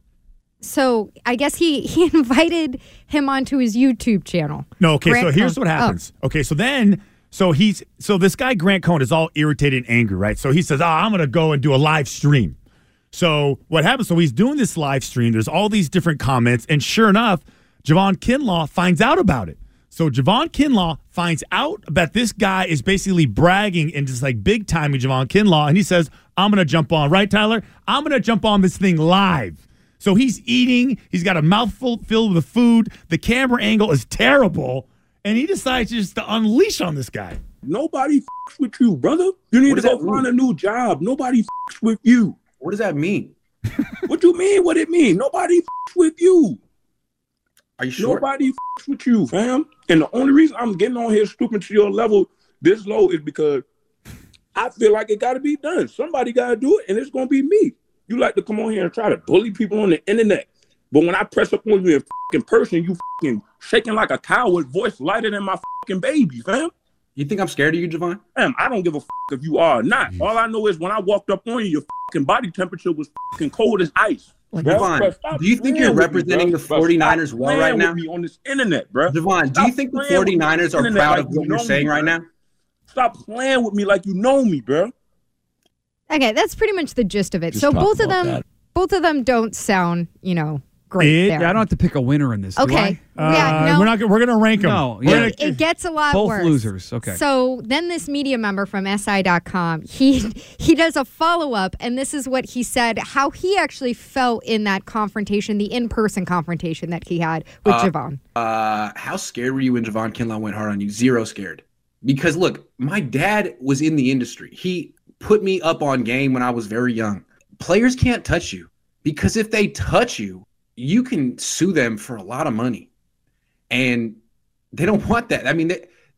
So I guess he, he invited him onto his YouTube channel. No, okay, Grant so here's Cohn. what happens. Oh. Okay, so then, so he's, so this guy Grant Cohn is all irritated and angry, right? So he says, oh, I'm going to go and do a live stream. So what happens, so he's doing this live stream, there's all these different comments, and sure enough, Javon Kinlaw finds out about it. So Javon Kinlaw finds out that this guy is basically bragging and just like big-timing Javon Kinlaw, and he says, I'm going to jump on, right, Tyler? I'm going to jump on this thing live. So he's eating, he's got a mouthful filled with food, the camera angle is terrible, and he decides just to unleash on this guy. Nobody f***s with you, brother. You need to go find a new job. Nobody f***s with you. What does that mean? What you mean? What it mean? Nobody f***s with you. Are you sure? Nobody f***s with you, fam. And the only reason I'm getting on here stooping to your level this low is because I feel like it got to be done. Somebody got to do it, and it's going to be me. You like to come on here and try to bully people on the internet. But when I press up on you in f***ing person, you f***ing shaking like a coward, voice lighter than my f***ing baby, fam. You think I'm scared of you, Javon? Fam, I don't give a f*** if you are or not. All I know is when I walked up on you, your f***ing body temperature was f***ing cold as ice. Like, Bro, Javon, bro, stop do you think playing you're with me, representing bro. the Bro, 49ers stop well playing right with now? me on this internet, bro. Javon, do Stop you think the playing with me on 49ers this are internet proud like of what you you're know saying me, right bro. now? Stop playing with me like you know me, bro. Okay, that's pretty much the gist of it. Just so talk both of about them, that. both of them don't sound, you know, great. It- there. yeah, I don't have to pick a winner in this. do Okay. I? Yeah, no. We're not. We're gonna rank them. No, We're yeah. gonna- It, it gets a lot Both worse. losers. Okay. So then this media member from S I dot com, he he does a follow-up, and this is what he said, how he actually felt in that confrontation, the in-person confrontation that he had with Uh, Javon. Uh, how scared were you when Javon Kinlaw went hard on you? Zero scared. Because look, my dad was in the industry. He put me up on game when I was very young. Players can't touch you because if they touch you, you can sue them for a lot of money. And they don't want that. I mean, they, the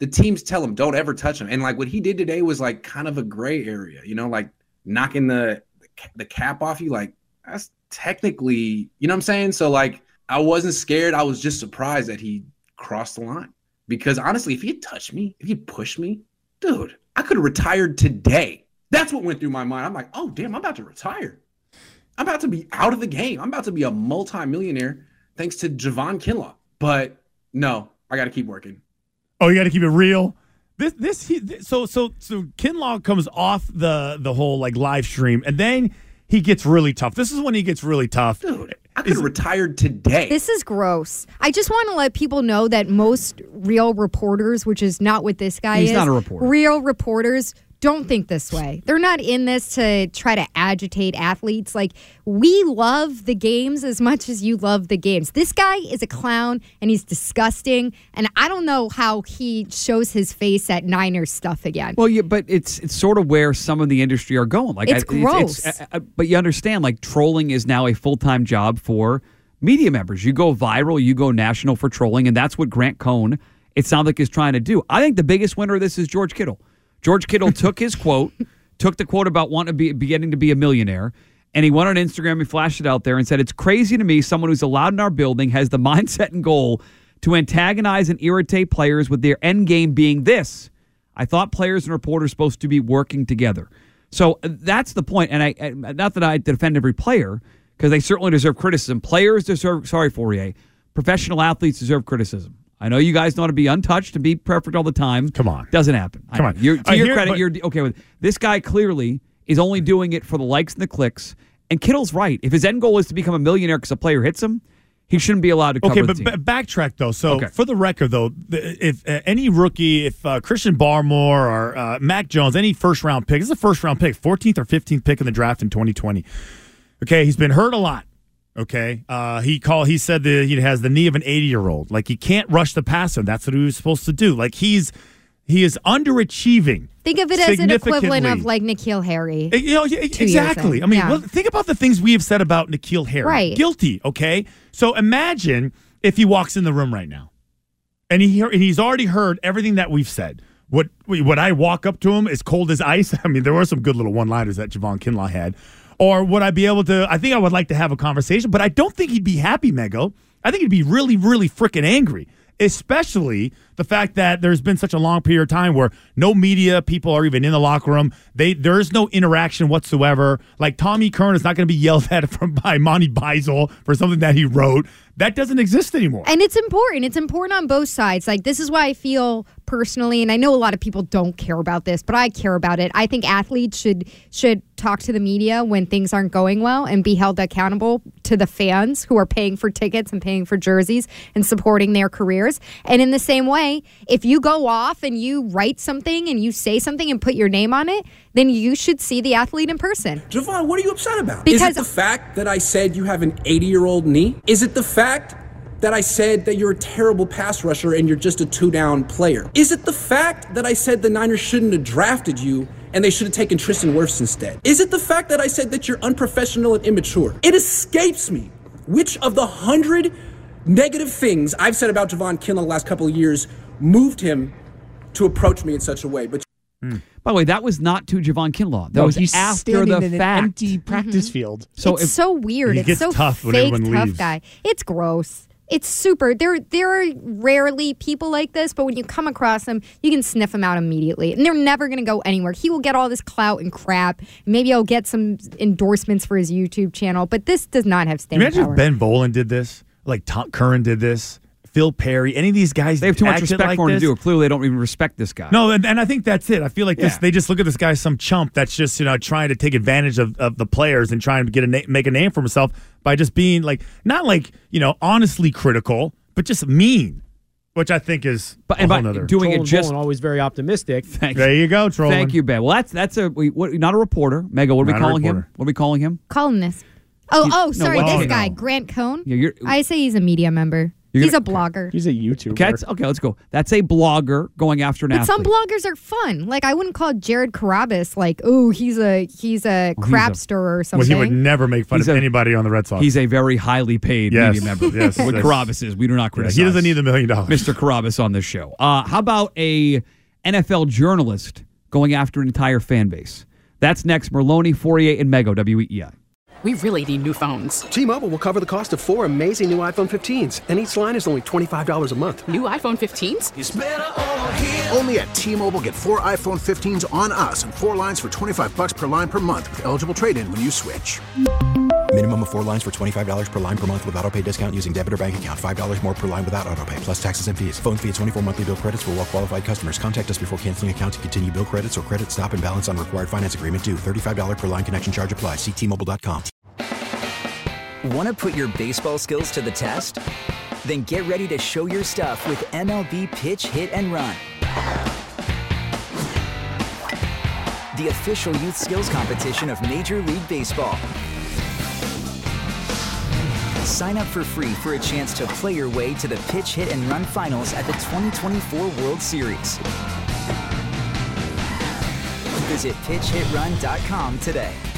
the teams tell him don't ever touch him. And like what he did today was like kind of a gray area, you know, like knocking the the cap off you. Like that's technically, you know what I'm saying? So like I wasn't scared. I was just surprised that he crossed the line because honestly, if he had touched me, if he pushed me, dude, I could have retired today. That's what went through my mind. I'm like, oh damn, I'm about to retire. I'm about to be out of the game. I'm about to be a multi-millionaire thanks to Javon Kinlaw. But no, I got to keep working. Oh, you got to keep it real. This, this, he, this, so, so, so Kinlaw comes off the the whole like live stream, and then he gets really tough. This is when he gets really tough. Dude, I could have retired today. This is gross. I just want to let people know that most real reporters, which is not what this guy He's is. not a reporter. Real reporters don't think this way. They're not in this to try to agitate athletes. Like, we love the games as much as you love the games. This guy is a clown, and he's disgusting, and I don't know how he shows his face at Niners stuff again. Well, yeah, but it's it's sort of where some of the industry are going. Like, It's I, gross. It's, it's, uh, but you understand, like, trolling is now a full-time job for media members. You go viral, you go national for trolling, and that's what Grant Cohn, it sounds like, is trying to do. I think the biggest winner of this is George Kittle. George Kittle took his quote, took the quote about wanting to be beginning to be a millionaire, and he went on Instagram, he flashed it out there and said, "It's crazy to me someone who's allowed in our building has the mindset and goal to antagonize and irritate players with their end game being this. I thought players and reporters are supposed to be working together." So uh, that's the point, and I, I not that I defend every player, because they certainly deserve criticism. Players deserve, sorry, Fourier, professional athletes deserve criticism. I know you guys want to be untouched and be perfect all the time. Come on. Doesn't happen. Come on. You're, to I your hear- credit, but- you're okay with it. This guy clearly is only doing it for the likes and the clicks. And Kittle's right. If his end goal is to become a millionaire because a player hits him, he shouldn't be allowed to cover Okay, the but team. b- backtrack though. So Okay. for the record though, the- if uh, any rookie, if uh, Christian Barmore or uh, Mac Jones, any first round pick, this is a first round pick, fourteenth or fifteenth pick in the draft in twenty twenty. Okay, he's been hurt a lot. Okay, uh, he called. He said that he has the knee of an eighty-year-old. Like he can't rush the passer. That's what he was supposed to do. Like he's he is underachieving. Think of it as an equivalent of significantly. like N'Keal Harry. Uh, You know, yeah, two years exactly. in. I mean, Yeah. well, think about the things we have said about N'Keal Harry. Right. Guilty, okay? So imagine if he walks in the room right now and he hear- and he's already heard everything that we've said. What would I walk up to him as cold as ice? I mean, there were some good little one-liners that Javon Kinlaw had. Or would I be able to, I think I would like to have a conversation, but I don't think he'd be happy, Mego. I think he'd be really, really freaking angry. Especially the fact that there's been such a long period of time where no media people are even in the locker room. They there is no interaction whatsoever. Like Tommy Kern is not going to be yelled at from by Monty Beisel for something that he wrote. That doesn't exist anymore. And it's important. It's important on both sides. Like, this is why I feel personally, and I know a lot of people don't care about this, but I care about it. I think athletes should should talk to the media when things aren't going well and be held accountable to the fans who are paying for tickets and paying for jerseys and supporting their careers. And in the same way, if you go off and you write something and you say something and put your name on it, then you should see the athlete in person. Javon, what are you upset about? Because- Is it the fact that I said you have an eighty-year-old knee? Is it the fact that I said that you're a terrible pass rusher and you're just a two-down player? Is it the fact that I said the Niners shouldn't have drafted you and they should have taken Tristan Wirfs instead? Is it the fact that I said that you're unprofessional and immature? It escapes me which of the hundred negative things I've said about Javon Kinlaw the last couple of years moved him to approach me in such a way. But By the way, that was not to Javon Kinlaw. That No, was he's after standing the in an fact. empty practice field. So it's if- so weird. He It's gets so tough when fake everyone tough leaves. guy. It's gross. It's super. There, there are rarely people like this, but when you come across them, you can sniff them out immediately, and they're never going to go anywhere. He will get all this clout and crap. Maybe he'll get some endorsements for his YouTube channel, but this does not have staying Imagine power. if Ben Bolin did this, like Tom Curran did this, Phil Perry, any of these guys. They have too much acted respect like for him this. to do it. Clearly, they don't even respect this guy. No, and, and I think that's it. I feel like this. Yeah. They just look at this guy as some chump that's just you know trying to take advantage of, of the players and trying to get a na- make a name for himself by just being like not like you know honestly critical, but just mean, which I think is But- a and by whole nother. doing it Trolling just- Bolin, always very optimistic. Thank There you go, trolling. Thank you, Ben. Well, that's that's a we, what, not a reporter. Mega, what are we Not a calling him? reporter. What are we calling him? Columnist. Oh, He's- oh, no, sorry, what- this oh, guy, no. Grant Cohn. Yeah, you're- I say he's a media member. You're He's gonna- a blogger. He's a YouTuber. Okay, that's- okay, let's go. That's a blogger going after an But athlete. some bloggers are fun. Like I wouldn't call Jared Carabas like, oh, he's a he's a Well, he's a- crapster or Well, something. he would never make fun He's of a- anybody on the Red Sox. He's a very highly paid Yes, media member. yes, What yes. Carabas is, we do not Yeah, criticize. he doesn't need the million dollars. Mister Carabas on this show. Uh, how about a N F L journalist going after an entire fan base? That's next. Merloni, Fourier, and Mego, W E I. We really need new phones. T-Mobile will cover the cost of four amazing new iPhone fifteens, and each line is only twenty-five dollars a month. New iPhone fifteens? Only at T-Mobile, get four iPhone fifteens on us and four lines for twenty-five bucks per line per month with eligible trade-in when you switch. Minimum of four lines for twenty-five dollars per line per month with autopay discount using debit or bank account. five dollars more per line without autopay, plus taxes and fees. Phone fee at twenty-four monthly bill credits for well-qualified customers. Contact us before canceling account to continue bill credits or credit stop and balance on required finance agreement due. thirty-five dollars per line connection charge applies. See T Mobile dot com. Want to put your baseball skills to the test? Then get ready to show your stuff with M L B Pitch Hit and Run. The official youth skills competition of Major League Baseball. Sign up for free for a chance to play your way to the Pitch Hit and Run finals at the twenty twenty-four World Series. Visit pitch hit run dot com today.